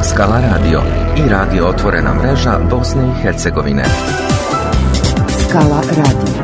Skala Radio i radio Otvorena mreža Bosne i Hercegovine. Skala Radio.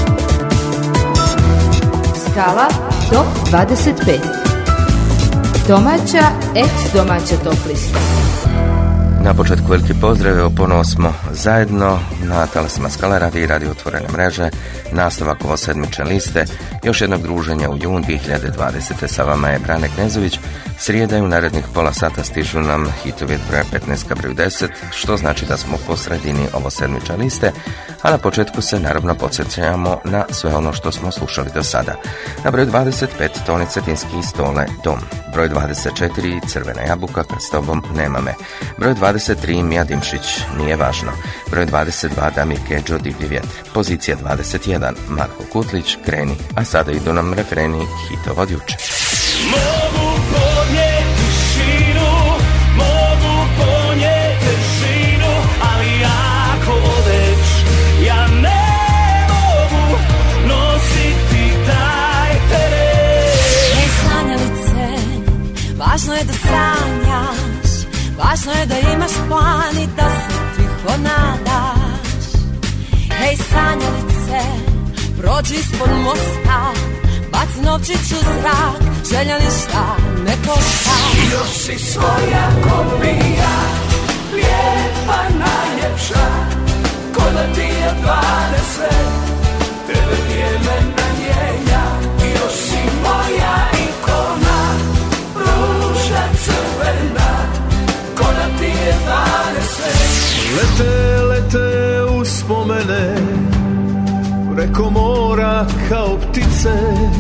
Skala Top 25. Domaća, ex-domaća top lista. Na početku veliki pozdrav, evo ponovo smo zajedno na talasima Skala Radio i radio Otvorene mreže, nastavak ovo sedmične liste, još jednog druženja u jun 2020. Sa vama je Brane Knezović. Srijeda i u narednih pola sata stižu nam hitovi od broja 15 ka broju 10, što znači da smo po sredini ovo sedmične liste, a na početku se naravno podsjećamo na sve ono što smo slušali do sada. Na broju 25 Toni Cetinski Stole Dom, broj 24 Crvena jabuka Kad s tobom nema me, broj 23 Mija Dimšić Nije važno, broj 22 Damir Kedžo Divlji vjetri, pozicija 21 Marko Kutlić Kreni, a sada idu nam refreni hitova od juče. Mogu podnijeti tišinu, mogu podnijeti težinu, ali ako odeš, ja ne mogu nositi taj teret. Hej sanjalice, važno je da sanjaš, važno je da imaš plan i da se tiho nadaš. Hej sanjalice, prođi ispod mosta, baci novčić u zrak, želja ništa ne košta. Još si svoja kopija, lijepa najljepša, ko da ti je 20, tebe vrijeme mijenja. Još si moja ikona, ruža crvena, ko da ti je 20. Lete, lete uspomene preko mora kao ptice,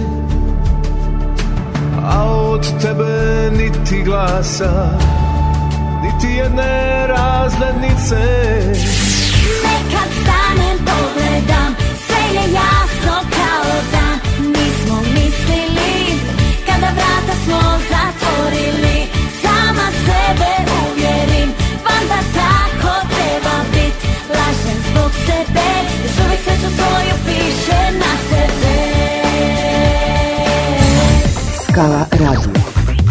a od tebe niti glasa, niti jedne razglednice. Nekad stanem, pogledam, sve je jasno kao dan. Nismo mislili, kada vrata smo zatvorili, sama sebe uvjerim, valjda tako treba bit. Lažem zbog sebe, još uvijek sreću svoju piše na tebe. Skala Radio.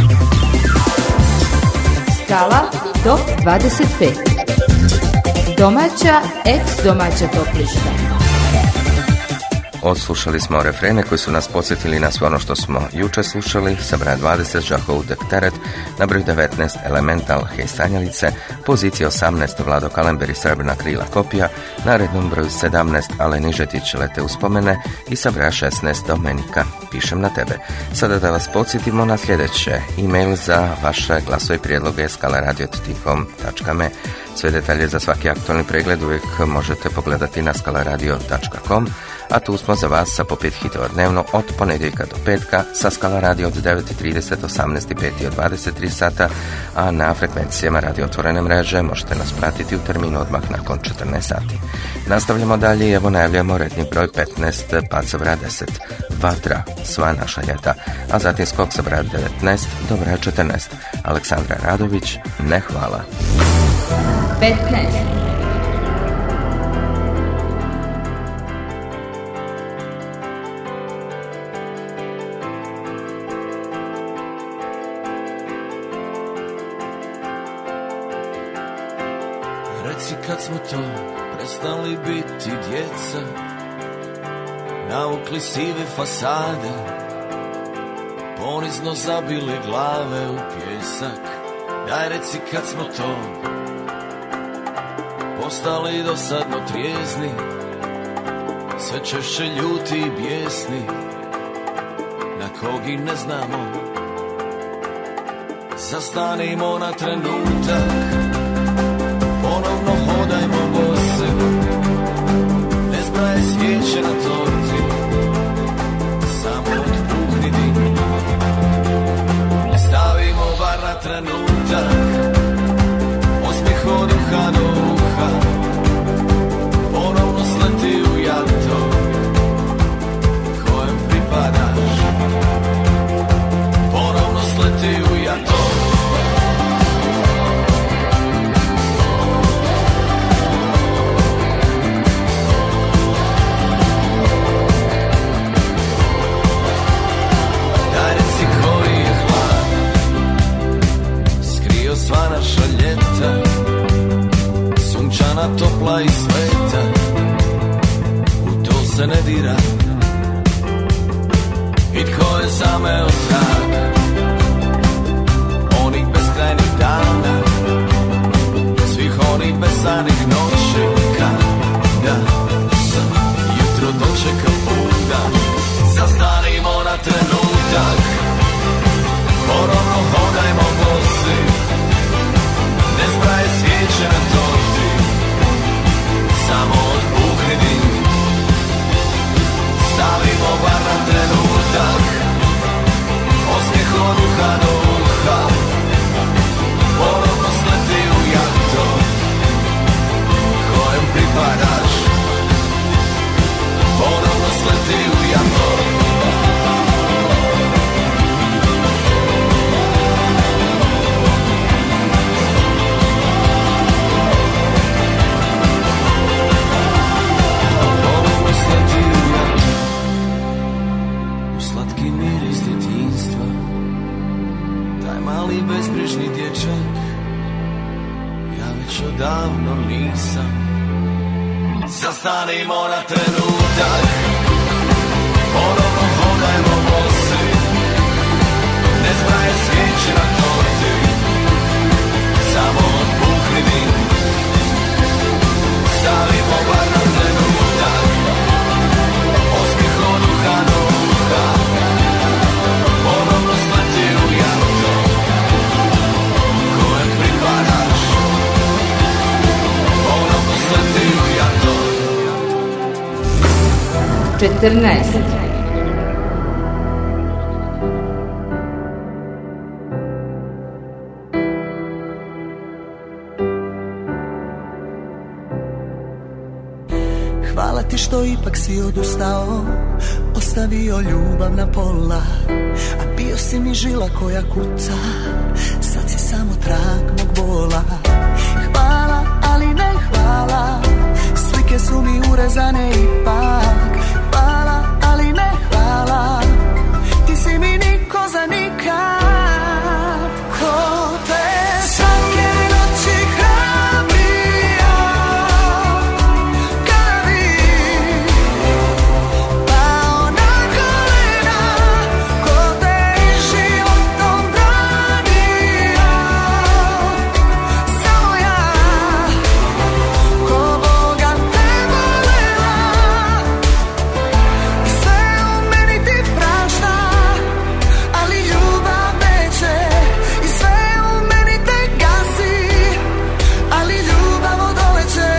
Skala Top 25. Domaća, ex-domaća top lista. Odslušali smo refrene koji su nas podsjetili na sve ono što smo juče slušali. Sa broja 20 Žahov Dek Teret, na broju 19 Elemental Hej sanjalice, pozicija 18 Vlado Kalember i Srebrna krila kopija, na rednom broju 17 Ale Nižetić Lete uspomene i sa broja 16 Domenika Pišem na tebe. Sada da vas podsjetimo na sljedeće: e-mail za vaše glasove i prijedloge skalaradio@me. Sve detalje za svaki aktualni pregled uvijek možete pogledati na skalaradio.com, a tu smo za vas sa po 5 hitova dnevno od ponedjeljka do petka, sa Skala Radio od 9.30, 18.05 i od 23 sata, a na frekvencijama radio Otvorene mreže možete nas pratiti u terminu odmah nakon 14 sati. Nastavljamo dalje i evo najavljamo redni broj 15, pad sa broja 10, Vatra, Sva naša ljeta, a zatim skok sa broja 19 do broja 14, Aleksandra Radović, Ne hvala. 15. Reci kad smo to prestali biti djeca, naukli sive fasade, ponizno zabili glave u pjesak. Daj reci kad smo to postali dosadno trijezni, sve češće ljuti i bijesni, na kog i ne znamo. Zastanimo na trenutak, ponovno hodajmo bosi, ne zbraje svijeće na torti, samo otpuhni dim. Stavimo bar na trenutak osmijeh od uha do uha, ponovno sleti u jato kojem pripadaš, ponovno sleti u jato. pola i sveta, u to se ne dira. I tko je zameo trag onih beskrajnih dana, svih onih besanih noći, kada sam jutro dočekao budan. Zastanimo na trenutak, ponovno hodajmo bosi, ne zbraje svijeće na torti, samo otpuhni dim. Stavimo bar na trenutak, osmijeh od uha do uha, ponovno sleti u jato kojem pripadaš, ponovno sleti u jato. Mali bezbrižni dječak, ja već odavno nisam. Zastanimo na trenutak, ponovno hodajmo bosi, ne zbraje svijeće na torti, samo otpuhni dim. Stavimo bar na trenutak, osmijeh od uha do uha, ponovno sleti u jato kojem pripadaš, ponovno sleti u jato. 14. Hvala ti što ipak si odustao, ostavio ljubav na pola, a bio si mi žila koja kuca, sad si samo trag mog bola. Hvala, ali ne hvala, slike su mi urezane ipak. Hvala, ali ne hvala, ti si mi niko za nikad. Ko te svake noći hrabrio, kada bi pao na kolena, ko te životom branio, samo ja, ko Boga te volela. I sve u meni ti prašta, ali ljubav neće. I sve u meni te gasi, ali ljubav odoleće.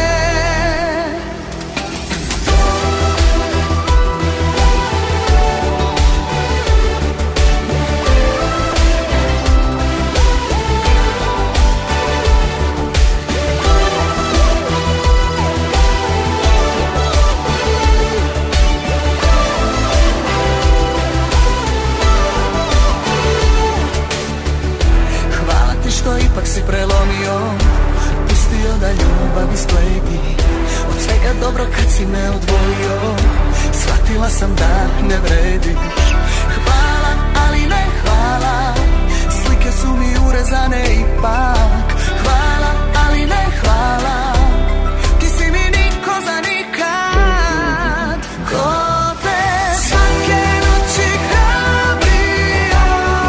Hvala ti što ipak si prelomio, pustio da ljubav ispleti. Od svega dobro kad si me odvojio, shvatila sam da ne vrediš. Hvala, ali ne hvala, slike su mi urezane ipak. Hvala, ali ne hvala, ti si mi niko za nikad. Ko te svake noći hrabrio,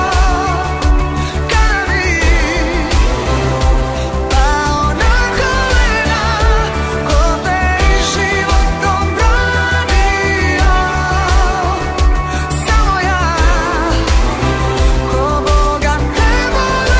kada bi pao na kolena, ko te životom branio, samo ja, ko Boga te volela.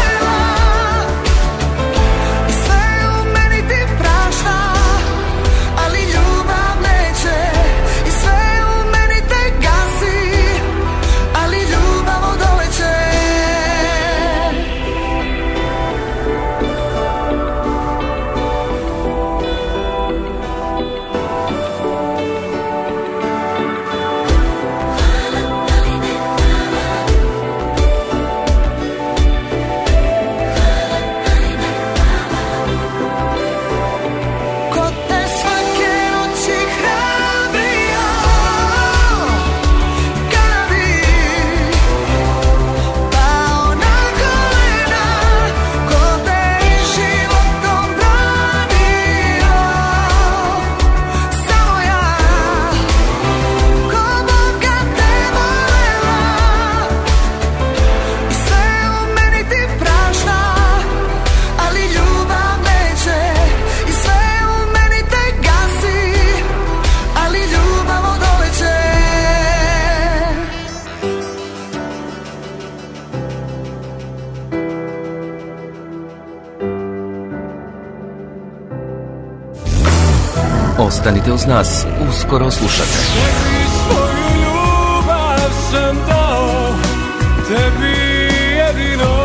Ostanite uz nas, uskoro slušate. Tebi svoju ljubav sam dao, tebi jedino.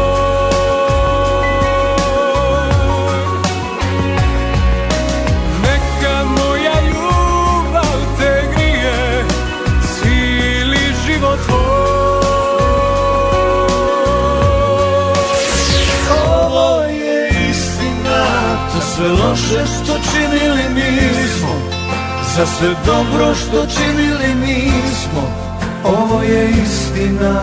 Neka moja ljubav te grije, cijeli život tvoj. Ovo je istina, za sve loše što činili nismo, za sve dobro što činili nismo. Ovo je istina,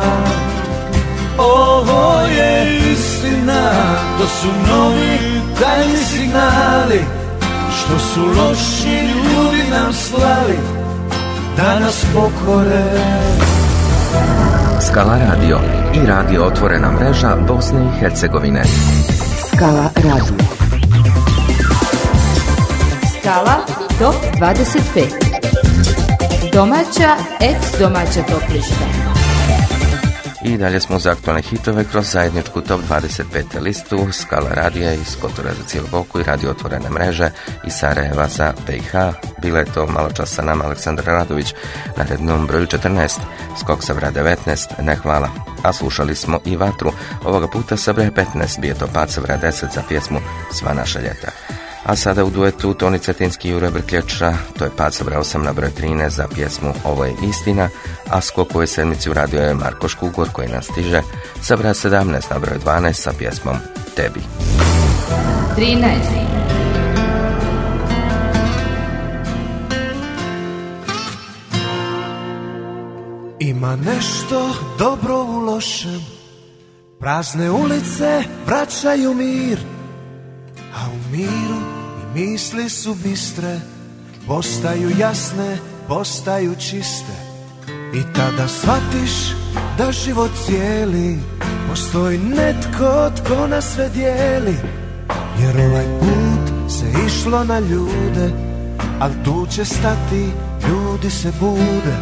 ovo je istina. To su novi tajni signali, što su loši ljudi nam slali, da nas pokore. Skala radio i radio Otvorena mreža Bosne i Hercegovine. Skala radio. Skala Top 25. Domaća, ex-domaća top lista. I dalje smo uz aktualne hitove kroz zajedničku Top 25. listu Skala radija iz Kotora za cijelu Boku i radio Otvorene mreže iz Sarajeva za BiH. Bila je to malo čas sa nama Aleksandra Radović na rednom broju 14, skok sa broja 19, ne hvala. A slušali smo i Vatru, ovoga puta sa broja 15, bio to pad sa broja 10 za pjesmu Sva naša ljeta. A sada u duetu Toni Cetinski i Jure Brklječa, to je pad sa broja 8 na broj 13 za pjesmu Ovo je istina, a skok ove sedmici uradio je Marko Škugor koji nas stiže sa broja 17 na broj 12 sa pjesmom Tebi. 13. Ima nešto dobro u lošem, prazne ulice vraćaju mir, a u miru i misli su bistre, postaju jasne, postaju čiste. I tada shvatiš da život cijeli postoji netko tko nas sve dijeli. Jer ovaj put se išlo na ljude, al tu će stati, ljudi se bude.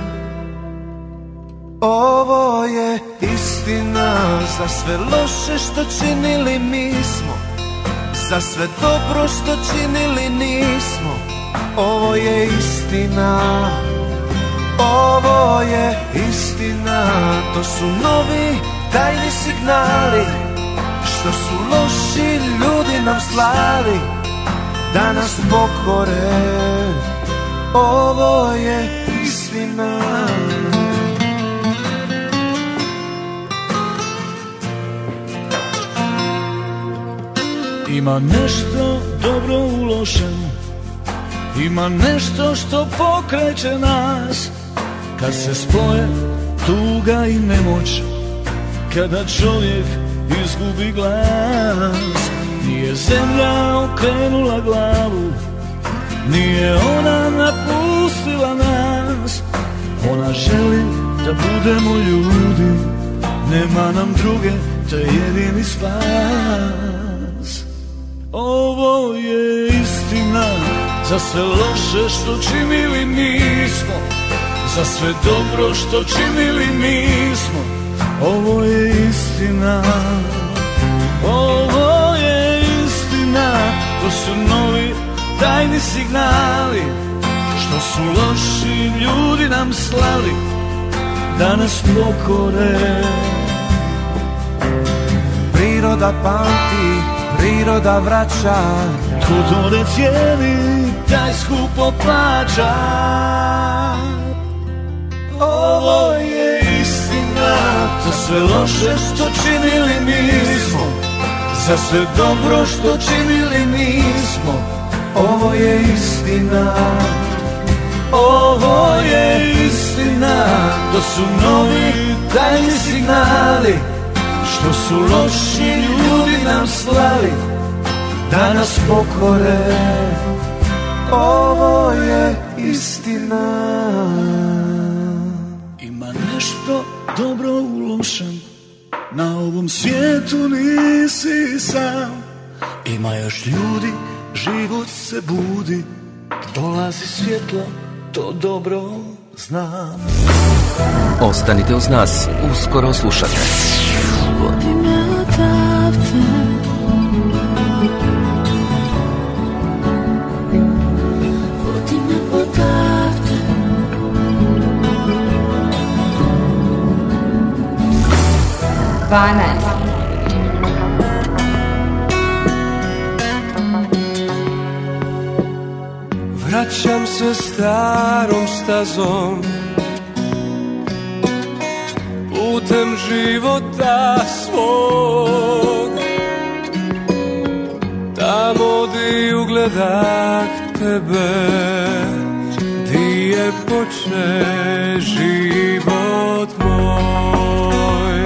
Ovo je istina, za sve loše što činili mi smo, za sve dobro što činili nismo. Ovo je istina, ovo je istina. To su novi tajni signali, što su loši ljudi nam slali, da nas pokore. Ovo je istina. Ima nešto dobro u lošem, ima nešto što pokreće nas, kad se spoje tuga i nemoć, kada čovjek izgubi glas. Nije zemlja okrenula glavu, nije ona napustila nas, ona želi da budemo ljudi, nema nam druge, to je jedini spas. Ovo je istina, za sve loše što činili nismo, za sve dobro što činili nismo. Ovo je istina, ovo je istina. To su novi tajni signali, što su loši ljudi nam slali, da nas pokore. Priroda pamti, priroda vraća, tko to ne cijeni, taj skupo plaća. Ovo je istina, za sve loše što činili nismo, za sve dobro što činili nismo. Ovo je istina, ovo je istina. To su novi tajni signali, što su loši ljudi nam slali, da nas pokore. Ovo je istina. Ima nešto dobro u lošem, na ovom svijetu nisi sam. Ima još ljudi, život se budi, dolazi svjetlo, to dobro znam. Ostanite uz nas, uskoro slušate. Vodi me odavde, vodi me Vraćam se starom stazom, putem života svog, tamo di ugledah tebe, di je počne život moj.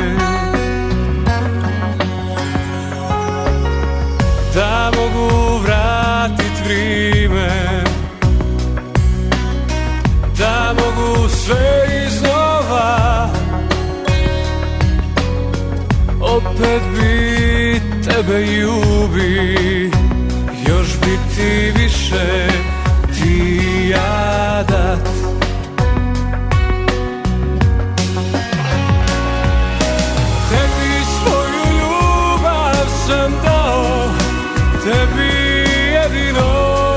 Da mogu vratit vrime, da mogu sve iznova, opet bi tebe ljubi, još bi ti više ti ja dat. Tebi svoju ljubav sam dao, tebi jedino.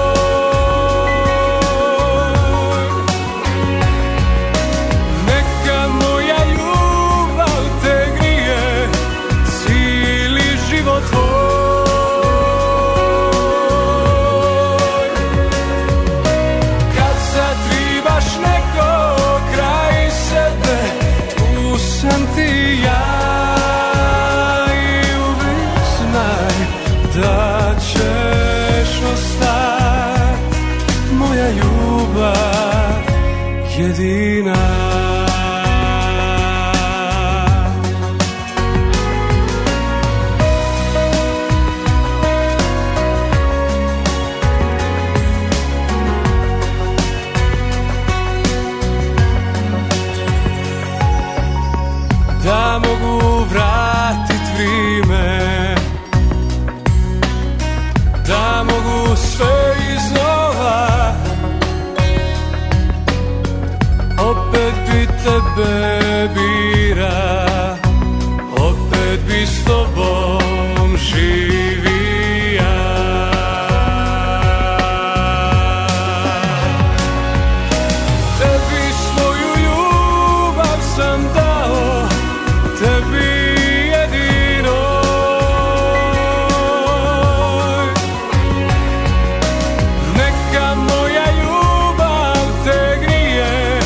Jedina. Da mogu vratit vrime, da mogu sve iznova, opet bi tebe bira, opet bi s tobom živija. Tebi svoju ljubav sam dao, tebi jedino. Neka moja ljubav te grije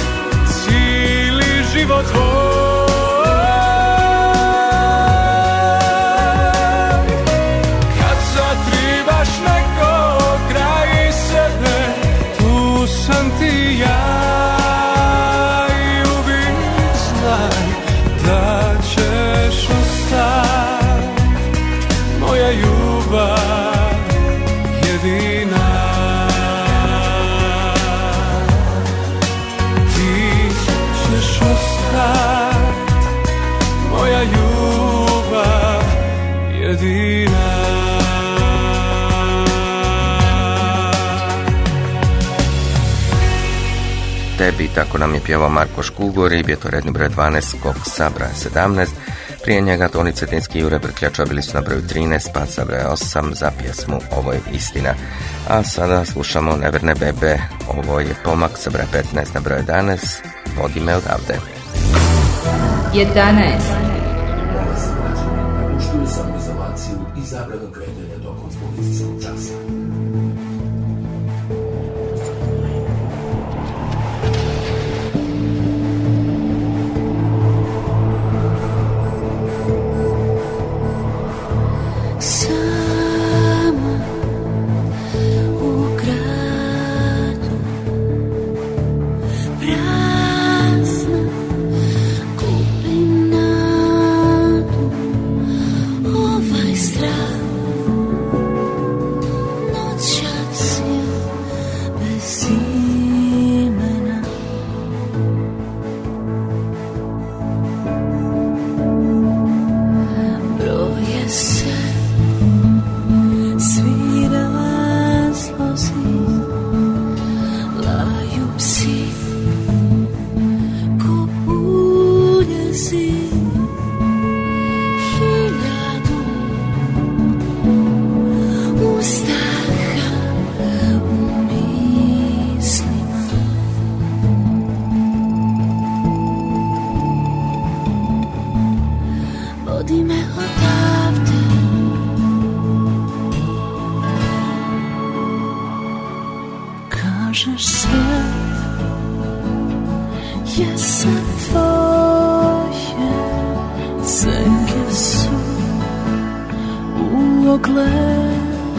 život tvoj. Kad zatribaš neko kraj sebe, tu sam ti ja, i uvijek znaj da ćeš ostati moja ljubav jedina. Moja ljubav jedina. Tebi, tako nam je pjevao Marko Škugor i bio to redni broj 12 skok sa broja 17. Prije njega Toni Cetinski i Jure Brkljača bili su na broju 13 pa sa broja 8 za pjesmu Ovo je istina. A sada slušamo Neverne bebe, ovo je pomak sa broja 15 na broj 11, Vodi me odavde. 11. Napuštili samoizolaciju i zabranu kretanja tokom policijskog časa. Broje se možeš sve, jesam tvoje, senke su u ogledalu,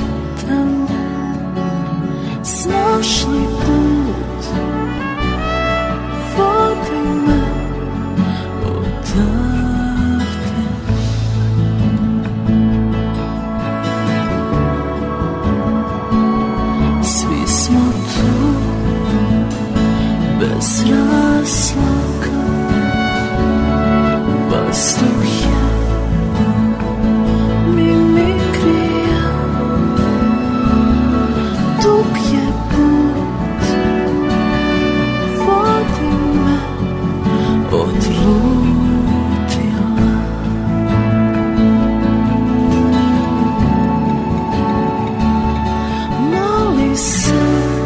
znaš li put, vodi me odavde. Svi smo tu, bez razloga, vazduh je mimikrija, dug je put, vodi me odlutila. Moli se,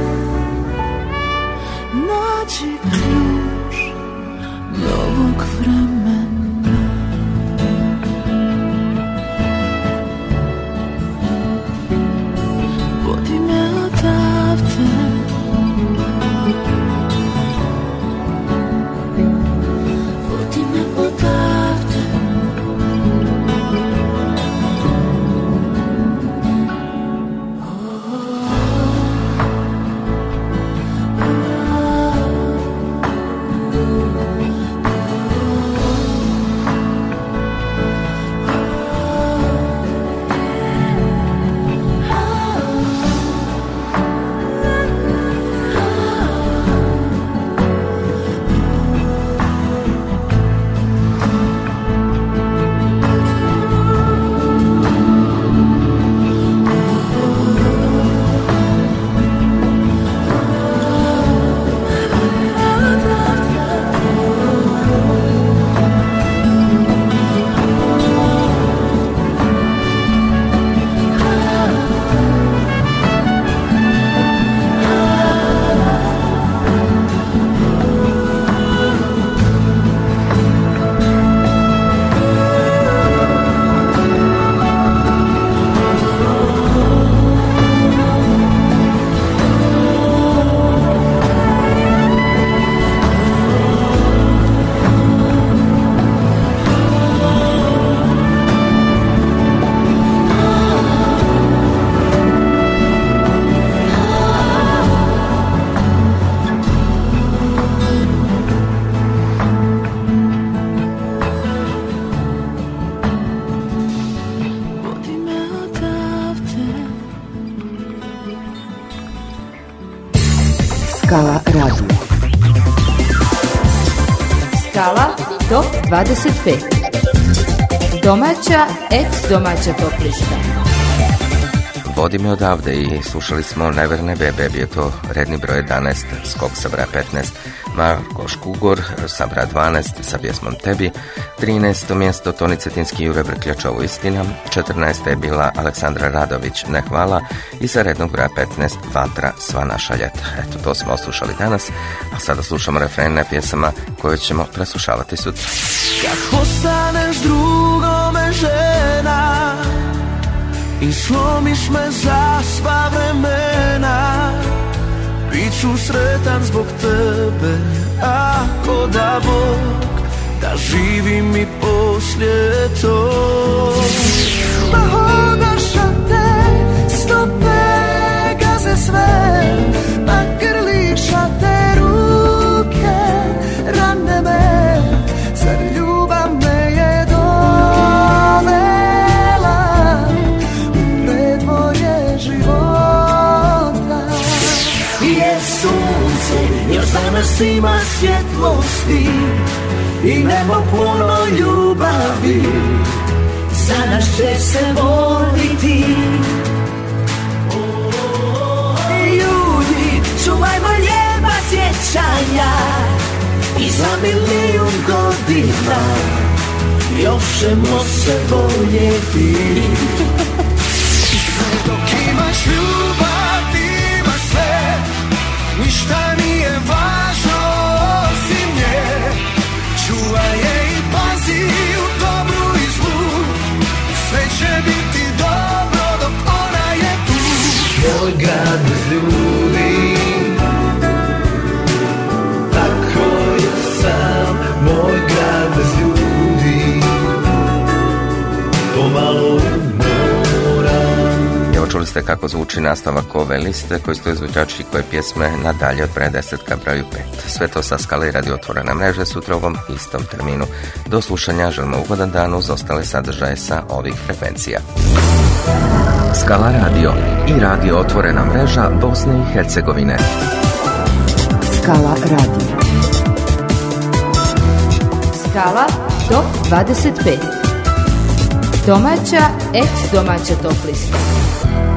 nađi ključ novog vremena. Vodi me odavde, vodi me odavde. Vodi me odavde. Skala Radio. Skala Top 25. Domaća, ex-domaća top lista. Vodi me odavde i slušali smo Neverne bebe, bio je to redni broj 11, skok sa broja 15, Marko Škugor sa broja 12 sa pjesmom Tebi, 13. mjesto Toni Cetinski i Jure Brkljač, ovo istina, 14. je bila Aleksandra Radović, Ne hvala, i sa rednog broja 15, Vatra, sva naša ljeta. Eto, to smo oslušali danas, a sada slušamo refrene pjesama koje ćemo preslušavati sutra. Kad postaneš drugome žena i slomiš me za sva vremena, bit ću sretan zbog tebe, ako da Bog da živim i poslije to. Pa hodaš a te stope gaze sve, pa grliša te ruke rane me, zar ljubav me je dovela u predvorje života. Je sunce, još danas ima svjetlosti i nebo puno ljubavi, za nas će se voliti. Ljudi, čuvajmo lijepa sjećanja i za milijun godina još ćemo se voljeti. Dok imaš ljubav, ima sve, ništa nije važno osim nje. Čuvaj je i pazi u dobru i zlu, sve će biti dobro dok ona je tu. Tvoj grad bez ljudi, Čuli ste kako zvuči nastavak ove liste koji su izvođači koje pjesme nadalje od pre 10 ka broju 5. Sve to sa Skale Radio Otvorena mreža sutra u ovom istom terminu. Do slušanja želimo ugodan dan uz ostale sadržaje sa ovih frekvencija. Skala Radio i Radio Otvorena mreža Bosne i Hercegovine. Skala Radio. Skala Top 25. Domaća, ex-domaća top lista.